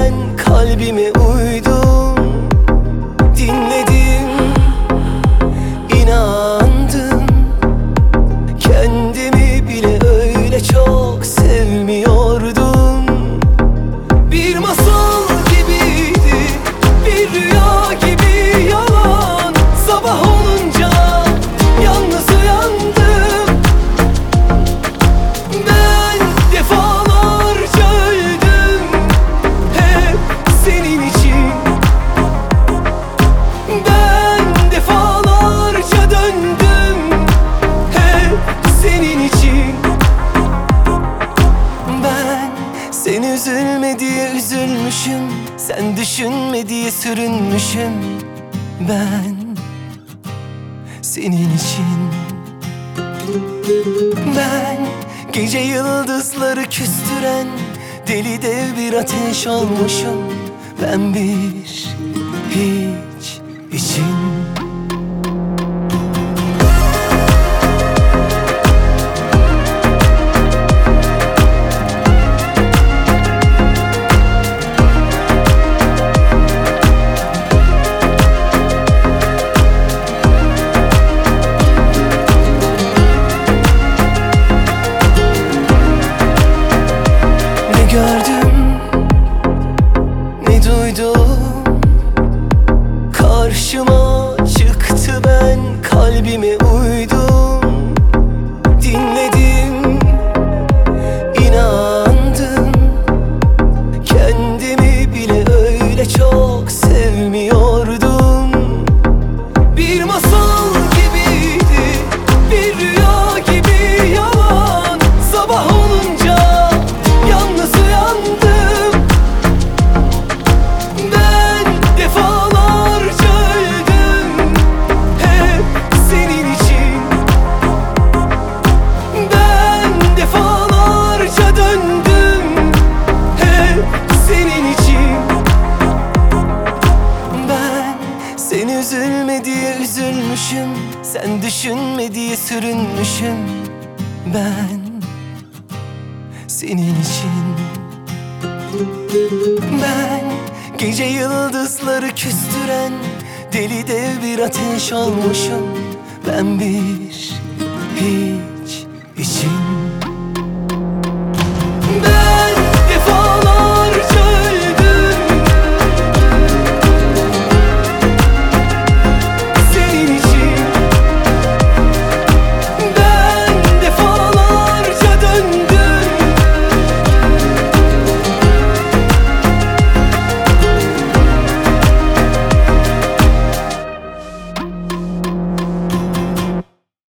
ben kalbime uydum. Dinledim, inandım. Kendimi bile öyle çok sevmiyordum. Bir masal gibiydi, bir rüya gibi yalan. Sabah olunca yalnız uyandım. Ben defalarca öldüm, hep senin için. Ben defalarca döndüm, hep senin için. Ben sen üzülme diye üzülmüşüm, sen düşünme diye sürünmüşüm. Ben senin için. Ben gece yıldızları küstüren deli dev bir ateş olmuşum. Ben bir hiç için. Gördüm, ne duydum, karşıma çıktı, ben kalbime uydum. Dinledim, inandım. Kendimi bile öyle çok sevmiyordum. Bir masal gibiydi, bir rüya gibi yalan. Sabah olunca yalnız uyandım. Ben defalarca öldüm, hep senin için. Ben defalarca döndüm, hep senin için. Ben sen üzülme diye üzülmüşüm, sen düşünme diye sürünmüşüm. Ben senin için. Ben gece yıldızları küstüren deli dev bir ateş olmuşum. Ben bir hiç